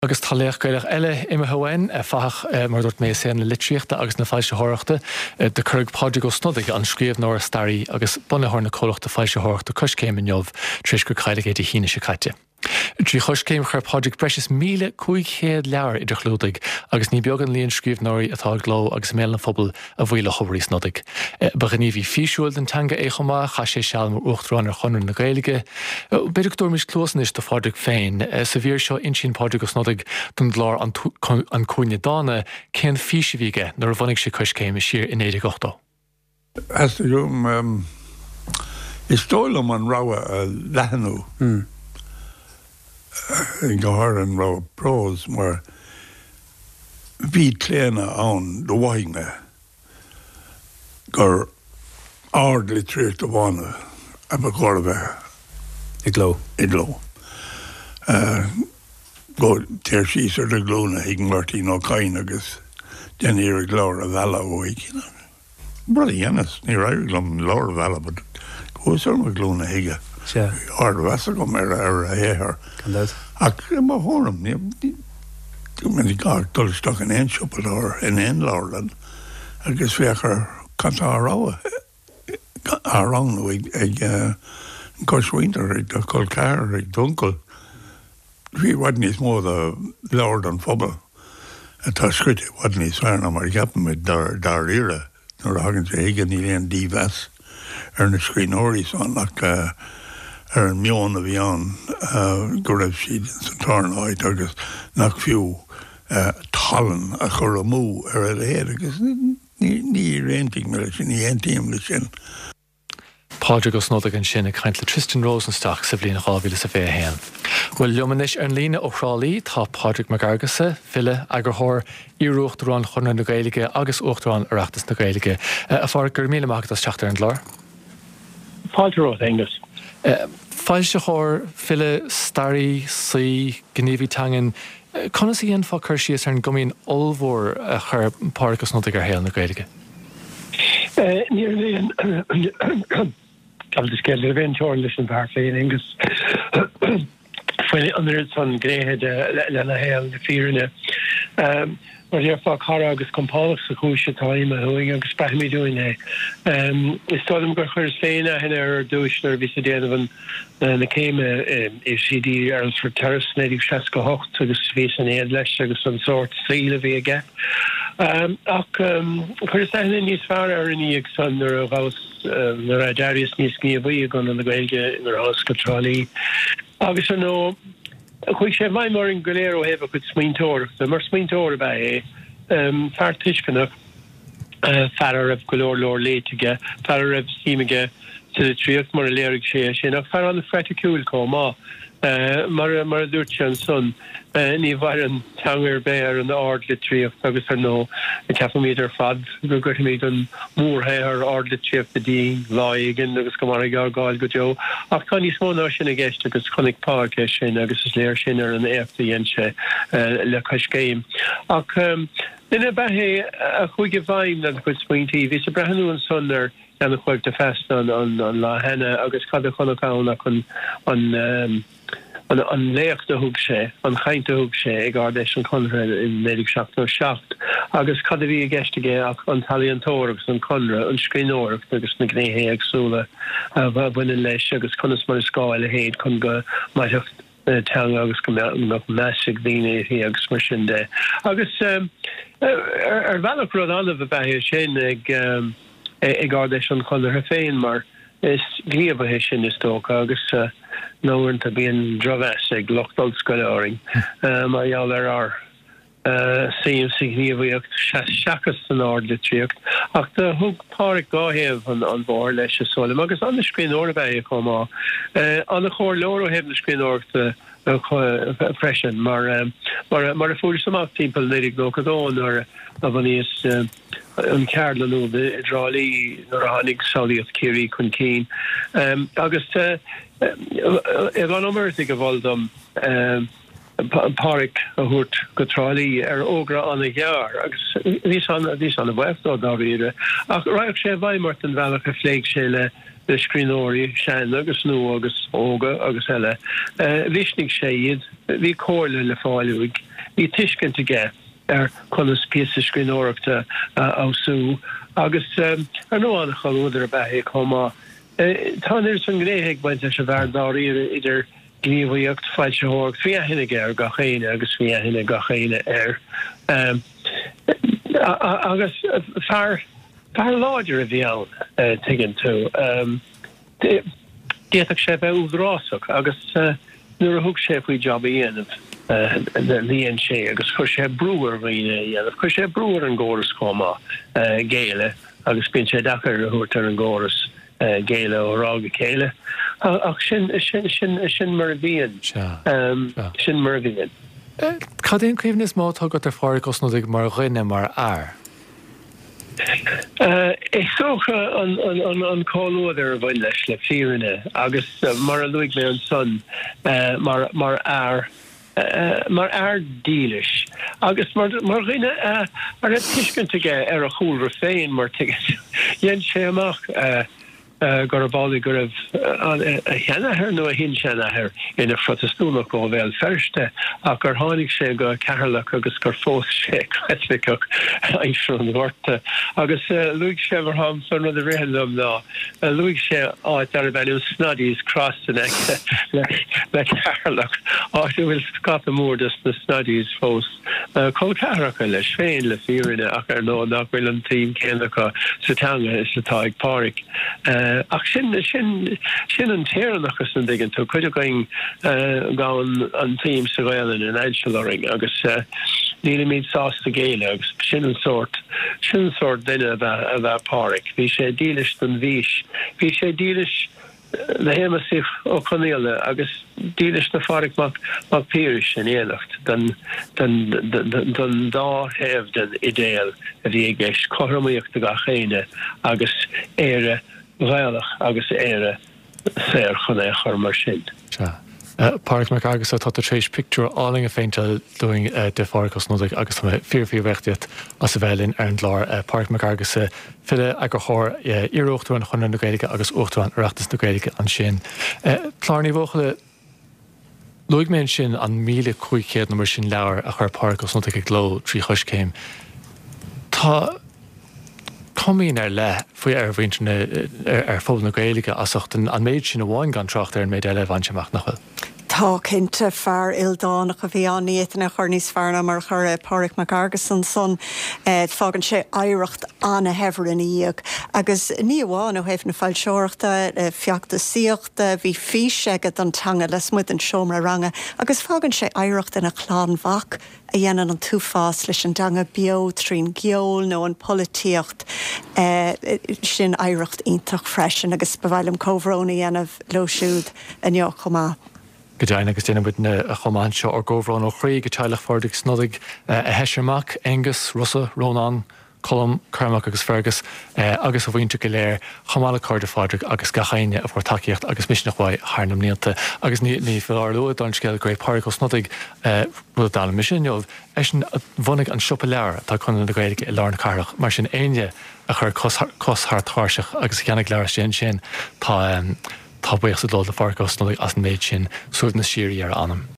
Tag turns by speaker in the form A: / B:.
A: Agus taléach goilech eile imime hain fach mar dúirt mé sé na litríochta agus na fáilse háireachta de chuig páide go snodaigh an scríomh nóir starí agus bunathair na cólaachta fáilse háireachta coscéim in jobh tríos go chailigh é híine se caite. Trí choscéim chuir páideach breis míle 500 leabhar idir chlúdaigh agus ní beag an líon scríomh nóirí atá gló agus mé an phobal a bhfuil choirí snodaigh. Ba ní bhí fiisiúil den tanga é chumá cha sé seall mar uachtarán ar chunir na Gaeilge. Beidir dúir mis clósanis do páideach féin sa bhír seo insin páideach go snodaigh don glár an cúine dána cén físe bhíige nar a bhanig sé coscéim siar in éidir gochtá.
B: As the room is stoilm an rawa lehanú. In gohar an rawa pros mar ví léna an do wainge gur ardli tríocht do bhána a gorbe
C: Igló.
B: Go teir síos ar de glóna higgin martí nó cain agus den ar a glór a bhela óig. Brother Yanis, ní raibh glom lór a bhela, but goes ar a glóna hiige. Ard vesa go mar ar a héhar. Ac ma hóram, dwi'n gael dulstach yn einsiopad o'r yn Lorland, agus fechar canta arawa arang nhw ag goswynter ag colcar ag dunkl. Fi wadnis modd a Lord an phobal. A ta sgwyti wadnis fearn am ar gapn med dar ira. Nor hagen se higen i lein divas ar na screenori son ac ar an mion a bhí an go raibh siad san tarnáid agus nach fiú talan a chur a mú ar a léir agus ní réintigh me leis ní éontíim le sin.
A: Páideach go snodaigh an sin ag chaint le Tristan Rosenstock sa bhliain chábhíle sa bheith héan. Well leomanis ar an lína ó chrálaí tá Páideach Magargasa fille agur thóir iarúachtarán chunir na Gaeilge agus uachtarán oireachtas na Gaeilge. A far gur míle máachtas teachtar an glár.
D: Páideach Angus.
A: Fáilse chóir fille starí sí gníomhí tangan conna sí an fá chuirsíos ar an gomíon olmhór a chur Páideach go snodaigh ar héal na Gaeilge.
D: Níor léon Gabhad is geall bhéon teoir leis an bhar féin agus foiile anir san gréthe lena héal na fíorne. Mar dhearfá cara agus compálaach sa chúise táim a thuing agus brahmí dúine. Is táim gur chuir féine hena ar dúisnar ví a déanamhan na céime CD ar an for terras 1968 agus ví an éad leis agus an sort síle bhí a gap. Ach chuir hena níos fearr ar an íag san nar a ghaus nar a Darius níos gníomhaí gan an na Gaeilge nar a hos go trálí. Agus ar nó chuig sé bhaid mar an goléir ó hebh a chud smíntóir, mar smíntóir bheith fear tuiscannach fear a raibh golóir lór léitige, fear a raibh síimeige sa tríocht mar a léirigh sé sin, ach fear an na freitiúil comá mar a dúirt sé an son ní bhair an teangair bé ar an ard le tríocht agus ar nó a ceafamíad ar fad go gurthamíad an mórthe ar ard le tríocht a dín láigen agus go mar ar gáil go jo ach tá níos mó ná sin a gceist agus chunig páirce sin agus is léir sin ar an éachta dhéanse le coscéim ach Dine bethe a chuige bhaim an chuid smaointí, bhí sa brehanú an son ar an chuig de fest an lá henne agus cad a chunacánach an léocht a thug sé, an chaint a thug sé ag ardéis an conra in 1967 agus cad a bhí a gceistige ach an talíontóir agus an conra an scríóireach agus na gnéthe agsúla bhaine leis agus conas mar scáil a héad chun go maitheocht teanga agus go meisig dhíine agus mar sin de. Agus ar bhealach rud anmh a bheith sin ag ardéis an conra féin mar is glíomh sin is tóca agus nóhaint a bíon droves ag lochtdal scoileoring mar eall ar síim signíomhaíocht seachas an ard le tríocht ach de thug páric gáhéamh an bhór leis a solim agus an na scríóir bheith comá an na chóir leor ó hebh na scríóirta freisin mar a fúr samach timppel nedig no kadón or a vaníos an Carlanú de drálí nor a hannig Saudiot Kiri kun Keen agus an omertig a valdom Páric a hút go trálí ógra an a ghear agus vís an a webtá dávíre ach raibh sé bhaimart an bhealach a phléig sé le scríóirí sean agus nó agus óga agus eile. Bhísnig sé iad, bhí cóirle le fáileúig ní tiiscin ige chunas píasa scríóireachta ású agus ar nóána choúidir a bheith chomá. Tá san gréigh baint se bhhardáí idir gníomhaíocht fáilte hóg fi hinnig ar gachéine agus fi hinna gachéine agus fear láidir a bhí ann tuigeann tú. Déach sé bheith údrásach agus nuair a thug sé faoi job dhéanamh líon sé agus chuir sé breúir riine dhéanamh chuir sé breúir an ggóras comá géile agus bíonn sé dachar a thuirtar an ggóras géile ó rága céile ach sin mar bhíon sin mar bhíon.
A: Cadéon cuimhne is mátá go ar fáir cosnodig mar rinne mar air.
D: Ik socha an cóúidir a bhain leis le fírinne agus mar a luigh mé an son mar air dílis agus mar rinne ar a tiiscintige ar a chúra féin mar tiiget dhéan sé amach gur bála gur a cheannathir nó a hin seannathir ina protestúnach ó bhfuil ferste ach gur tháinig sé go cearlach agus gur fós sé chreitliceach éisir an bhharrta agus luigh sé bhar ham san rud a réhanlumm ná luigh sé áit ar a bhealú snoddies crossan le cearlach áit bhfuil scata mór dus na snoddies fós có cearracha leis féin le fírinne ach ar nó nach bhfuil an tíim céannacha sa teanga is atá ag páric. Ach sin an téannachas an diggin tú chuidir going gáin an tíim sa ghailin in Einseloring agus níla míad sásta géile agus sin sort duine a bheith páric. Bhí sé dílis don bhís. Bhí sé dílis le héime sich ó chonéile agus dílis na fáric mac píris in éanacht don dá héamh den idéal a bhí ggéis chothraíocht a chéine agus éire bhhealach agus éire séir chun é chur mar sin.
A: Páric Mac agus tá a trééis picture áling a féinteal doing de fáras nódig agus fearfií bhechttiad as a bhelinn ar an lár Páric Mac agus fiile a go chóir iireochtú an chun na Gaeilge agus uchtúin reachtas na Gaeilge an sin. Plární bhócha luigh mé sin an 1500 nó mar sin leabhar a chur Páric nódig ag gló trí chuis céim. Tá comín ar le faoi ar bhaintne ar fóbal na Gaeilge asachtain an méid sin a bháin gan tracht ar an méid eile bhaintseach nachfuil.
C: Tá cinnte fear ildánach a bhí anína chur níos fearna mar chur Páric Mac Argason son fágann sé éireacht anna hefar in íag agus ní bháin ó héh na fáilseoireachta fiachta síochta bhí fís agad an teanga les muid an seomra ranga agus fágann sé éireacht ina chláán bhach a dhéanaan an túfás leis an danga bio trín geol nó an políocht sin éireacht ionintach freisin agus bhhailm cóhróna dhéanamh lóisiúd a neo chomá.
A: Godein agus déanam bud a chomáin seo ar góhrán ó chraí go teilech fáirdig snodig a heisiirmach, Angus, Russa, Rónán, Colm, Carmach agus Fergus agus a bhainte go léir chamála cardar fáidig agus gachaine a bhór takeíocht agus misisnach bhaid háarnam níalta agus ní fi arlú don scéil go Páric snodig bud dála misisineomh sin bhunig an siopa leabhar tá chun na Gaeilge i lár carach mar sin aine a chur costhart agus cheannig leabhar sin tá buíoch sa dul de Páric nódig as an méid sin suúd na sírí ar anam.